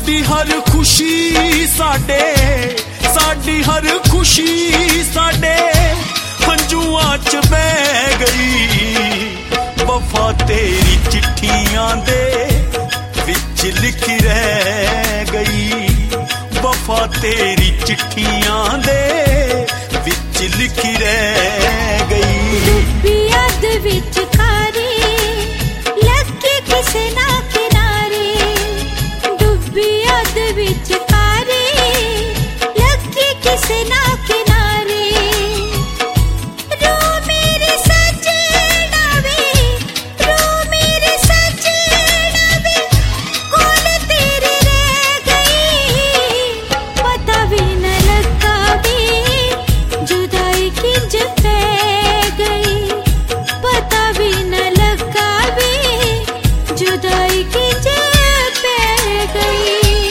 साडी हर खुशी साडी हर खुशी साडे हंजुआं च बह गई। वफा तेरी चिट्ठियां दे विच लिखी रह गई। वफा तेरी चिट्ठियां दे विच लिखी रह गई। डुब्बी अध विच खारी लगे किसे ना किनारे। डुब्बी अध विच खारी लगे किसे ना किनारे। रो मेरे सजना वे, रो मेरे सजना वे, कोल तेरे रह गई। पता भी न लगा वे जुदाई किंज पै गई। पता भी न लगा वे जुदाई किंज पै गई।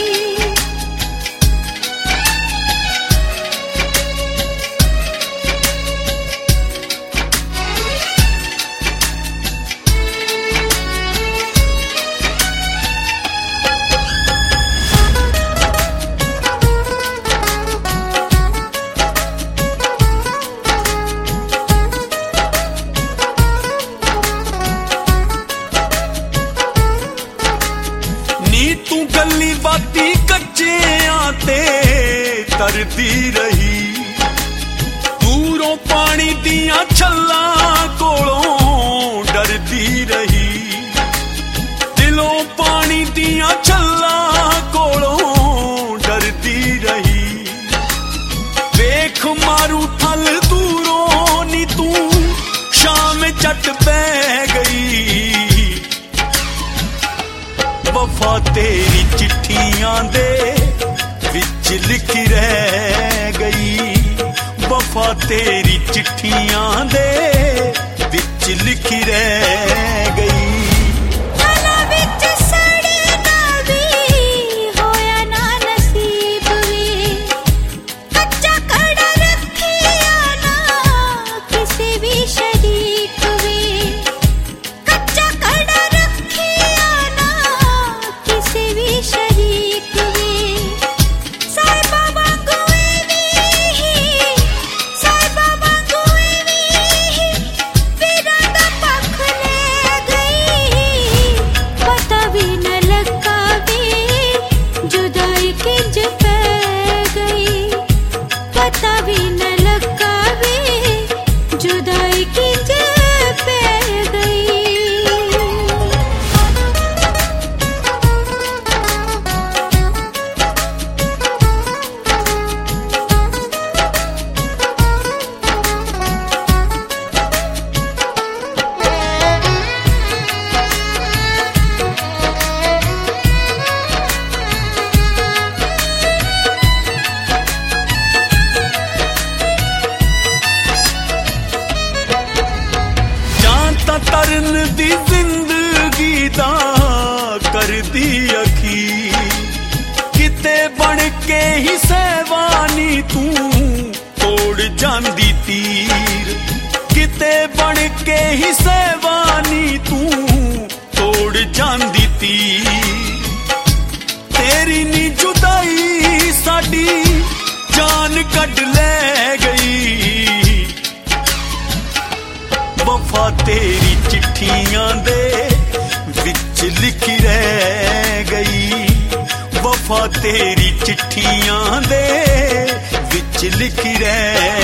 तू गली बाती कच्चियां ते तरदी रही। दूरों पानी दियां छल्लां कोलों डरदी रही। दिलों पानी दियां छल्लां कोलों डरदी रही। वेख मारू थल दूरों नी तू शाम चट बह गई। वफा तेरी चिट्ठियां दे विच लिखी रह गई। वफा तेरी चिट्ठियां दे विच लिखी रह गई। तरन दी जिंदगी दा कर दी अखी। किते बन के ही सहवानी तू तोड़ जांदी तीर। किते बन के ही सहवानी तू तोड़ जांदी तीर। तेरी नी जुदाई साडी जान कट ले गई। वफा तेरी चिट्ठियां दे विच लिखी रह गई। वफा तेरी चिट्ठियां दे विच लिखी रह